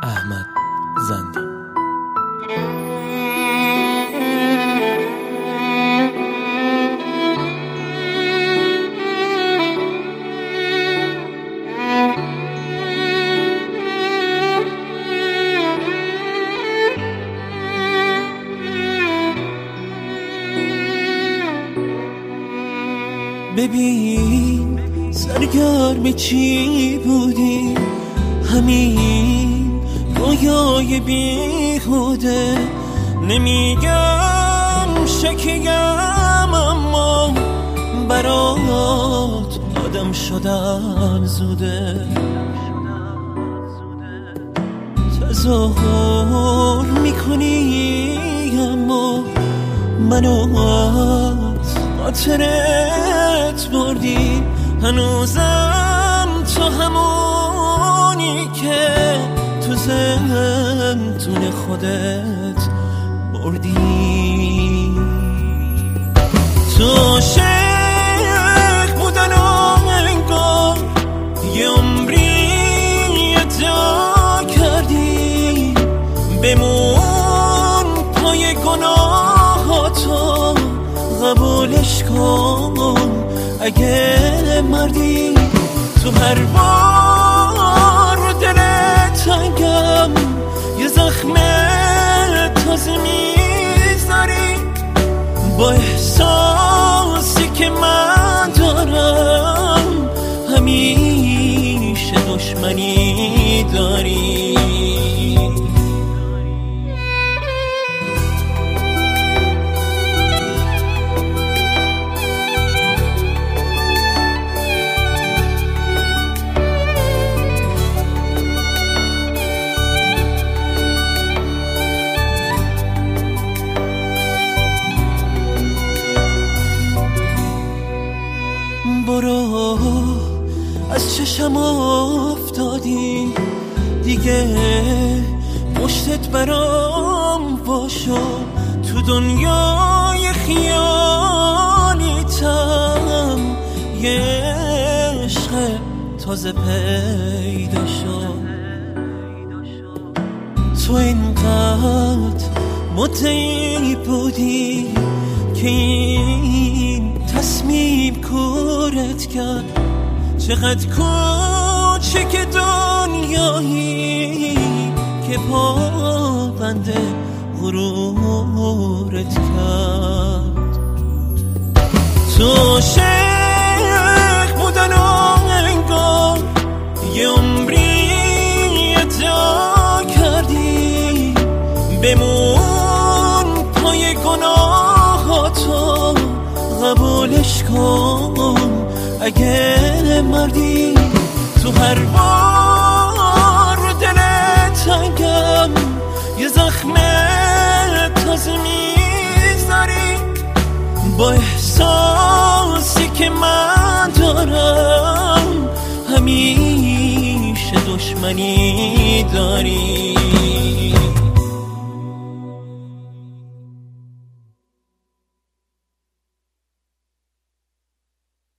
احمد زندان. ببین سرگرم چی بودی، همین رویای بیهوده. نمیگم شکیم اما برات آدم شدن زوده. تظاهر میکنی اما منو از خاطرت بردی. هنوزم تو همونی که تو زندون خودت بردی. تو شیخ بودن و انگار یه عمری ادا کردی. بمون پای گناهاتو قبولش کن اگه مردی. تو هر بار دلت تنگم یه زخم تازه میذاری. با احساسی که من دارم همیشه دشمنی داری. برو از چشم افتادی دیگه، پشتت برام باشو. تو دنیای خیالیتم یه عشق تازه پیدا شد. تو اینقدر مدعی بودی که این تصمیم کورت کرد. چقدر کوچک دنیایی که پابند غرورت کرد. تو شیخ بودن و انگار یه عمری ادا کردی. بمون پای گناهاتو قبولش کن اگه مردی. تو هر بار دلت تنگم یه زخم تازه میذاری. با احساسی که من دارم همیشه دشمنی داری.